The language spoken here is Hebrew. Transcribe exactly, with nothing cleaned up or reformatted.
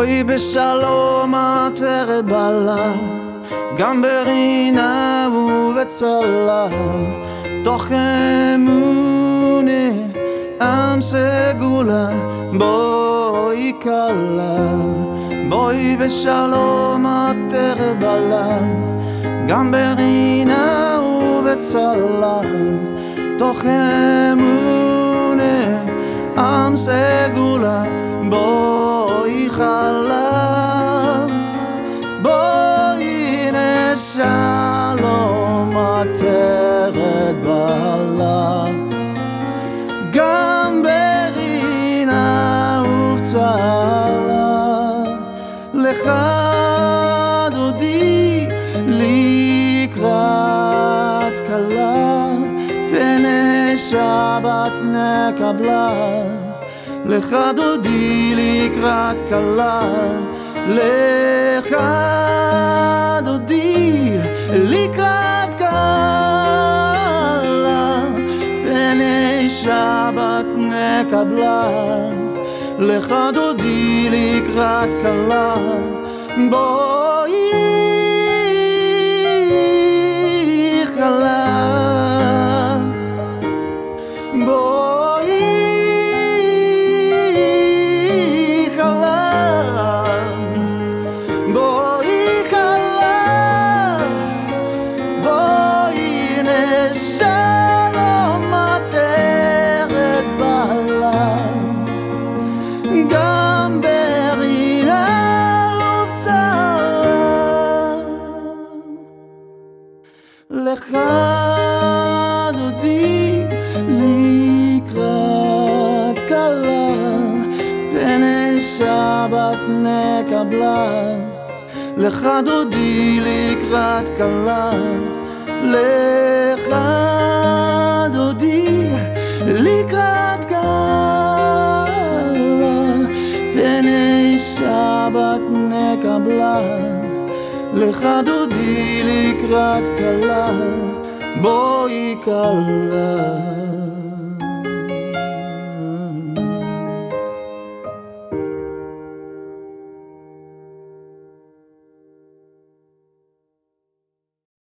בואי בשלום את תרד בלה, גם ברינה ובצלה, תוך אמונה עם סגולה. בואי קלה, בואי בשלום את תרד בלה, גם ברינה ובצלה, תוך אמונה עם סגולה. בואי חלה, בואי נשלום את תרד בלה, גם ברינה ובצלה. לך דודי לקראת כלה, פני שבת נקבלה. לך דודי לקראת כלה, לך דודי לקראת כלה, פני שבת נקבלה. לך דודי לקראת כלה, בואי חלה, בואי גם ברינה ובצלה. לך דודי לקראת כלה, פני שבת נקבלה. לך דודי לקראת כלה, לך דודי לקראת כלה, פני שבת נקבלה. לך דודי לקראת כלה, בואי כלה.